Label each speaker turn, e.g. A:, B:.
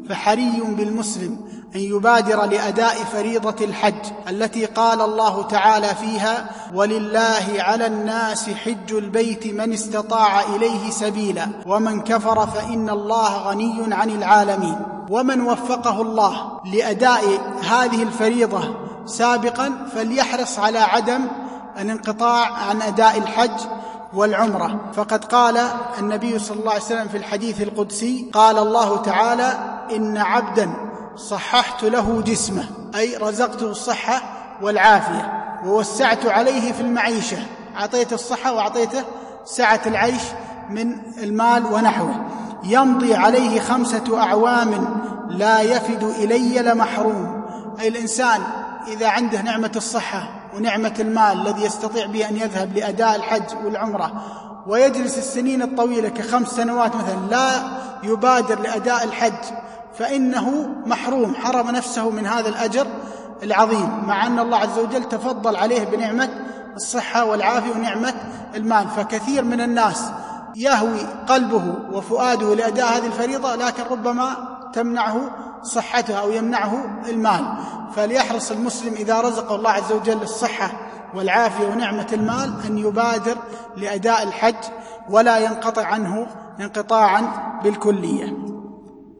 A: فحري بالمسلم أن يبادر لأداء فريضة الحج التي قال الله تعالى فيها: ولله على الناس حج البيت من استطاع إليه سبيلا ومن كفر فإن الله غني عن العالمين. ومن وفقه الله لأداء هذه الفريضة سابقا فليحرص على عدم الانقطاع عن أداء الحج والعمرة، فقد قال النبي صلى الله عليه وسلم في الحديث القدسي: قال الله تعالى: إن عبدا صححت له جسمه، أي رزقته الصحة والعافية، ووسعت عليه في المعيشة، أعطيته الصحة وأعطيته سعة العيش من المال ونحوه، يمضي عليه 5 أعوام لا يفد إلي لمحروم. أي الإنسان إذا عنده نعمة الصحة ونعمة المال الذي يستطيع به أن يذهب لأداء الحج والعمرة ويجلس السنين الطويلة ك5 سنوات مثلا لا يبادر لأداء الحج، فإنه محروم، حرم نفسه من هذا الأجر العظيم، مع أن الله عز وجل تفضل عليه بنعمة الصحة والعافية ونعمة المال. فكثير من الناس يهوي قلبه وفؤاده لأداء هذه الفريضة، لكن ربما تمنعه صحته أو يمنعه المال. فليحرص المسلم إذا رزقه الله عز وجل الصحة والعافية ونعمة المال أن يبادر لأداء الحج ولا ينقطع عنه انقطاعا بالكلية.